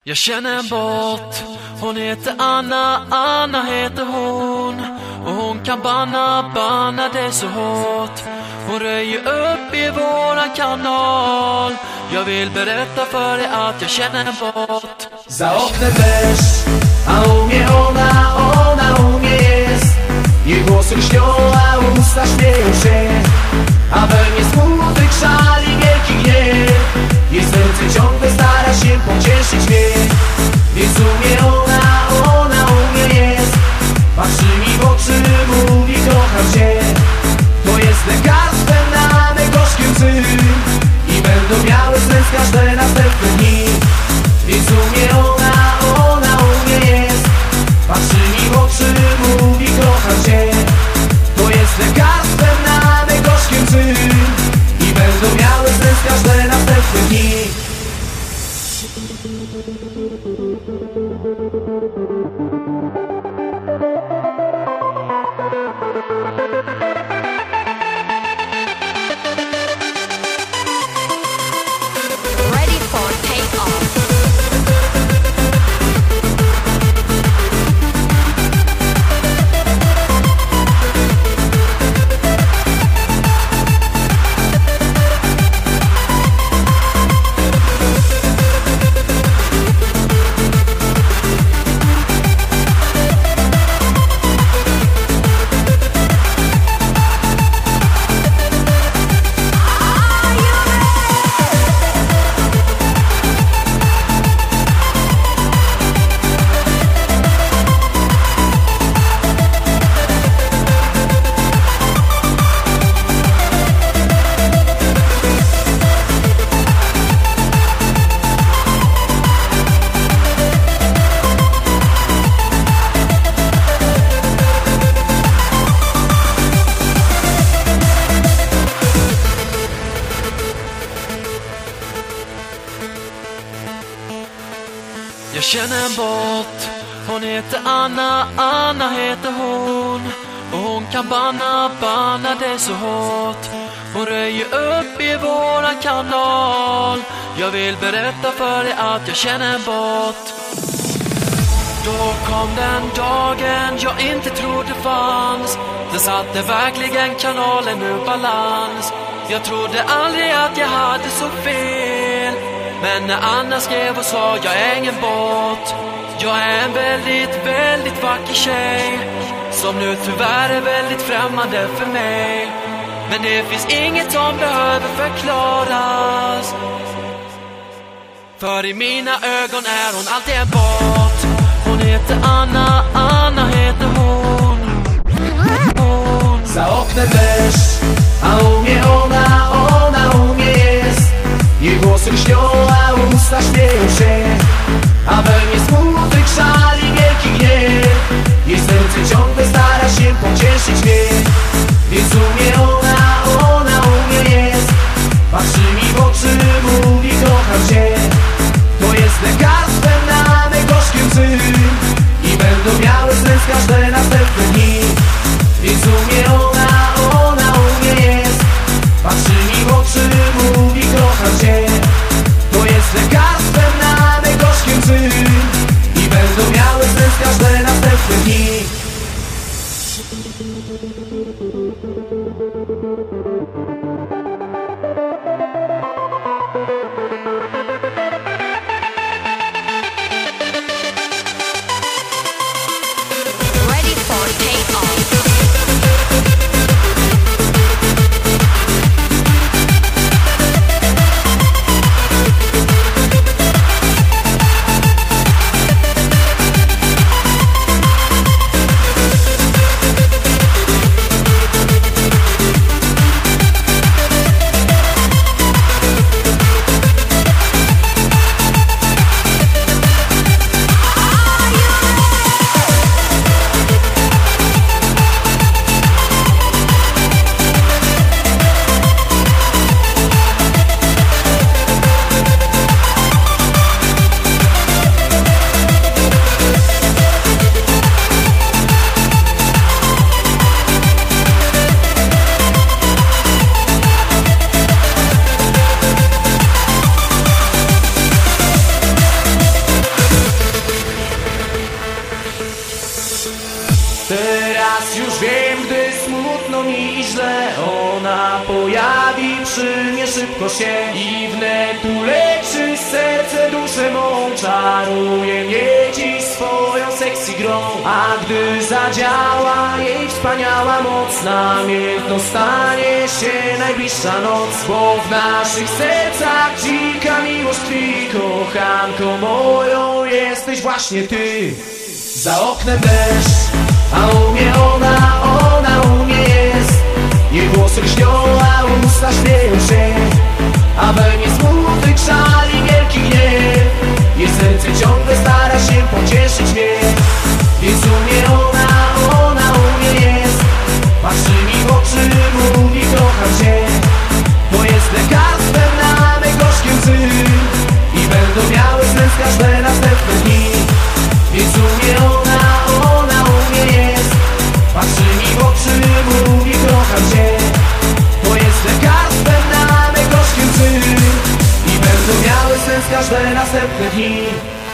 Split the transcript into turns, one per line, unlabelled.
Jag känner en bot, hon heter Anna, Anna heter hon. Och hon kan banna det så hårt. Hon röjer upp i våran kanal. Jag vill berätta för dig att jag känner en bot.
Za oknem deszcz, a u mnie ona jest. Jej włosy lśnią, a usta śmieją się. A we mnie smutek szali wielki gniew. Jej serce ciągle stara się pocieszyć mnie. Więc u mnie ona u mnie jest. Patrzy mi w oczy, mówi kocham cię. To jest lekarstwem na me gorzkie łzy. I będą miały sens każde następne dni. Więc u mnie ona u mnie jest. Patrzy mi w oczy, mówi kocham cię. To jest lekarstwem na me gorzkie łzy. I będą miały sens każde następne dni.
Jag känner en bot, hon heter Anna, Anna heter hon. Och hon kan banna det så hårt. Hon röjer upp i våran kanal. Jag vill berätta för dig att jag känner en bot. Då kom den dagen jag inte trodde fanns. Den satte verkligen kanalen ur balans. Jag trodde aldrig att jag hade så fel. Men när Anna skrev och sa jag är ingen bot. Jag är en väldigt, väldigt vacker tjej. Som nu tyvärr är väldigt främmande för mig. Men det finns inget som behöver förklaras. För i mina ögon är hon alltid en bot. Hon heter Anna, Anna heter hon.
Za oknem deszcz, a u mnie ona u mnie jest. Jej włosy lśnią, a usta śmieją się. A we mnie smutek szali wielki gniew. Jej serce ciągle stara się pocieszyć mnie. Więc u mnie ona u mnie jest. Patrzy mi w oczy, mówi kocham cię. To jest lekarstwem na me gorzkie łzy. I będą miały sens każde następne dni. Więc u mnie ona u mnie jest. Patrzy mi w oczy, mówi kocham cię. To jest lekarstwem na me gorzkie łzy. I będą miały sens każde następne dni. źle, ona pojawi przy mnie szybko się i wnet uleczy serce, duszę mą, czaruje mnie dziś swoją sexy grą. A gdy zadziała jej wspaniała moc, namiętno stanie się najbliższa noc, bo w naszych sercach dzika miłość tkwi. Kochanko moją jesteś właśnie ty. Za oknem deszcz, a u mnie ona u mnie jest. Jej włosy lśnią, a usta śmieją się, a we mnie smutek szali wielki gniew. Jej serce ciągle stara się pocieszyć mnie, więc u mnie ona u mnie jest. Patrzy mi w oczy, mówi kocham cię. To jest lekarstwem na me gorzkie łzy i będą miały sens każde następne dni. Więc u mnie ona u mnie jest. Patrzy mi w oczy, mówi kocham cię. To jest lekarstwem na me gorzkie łzy i będą miały sens każde następne dni.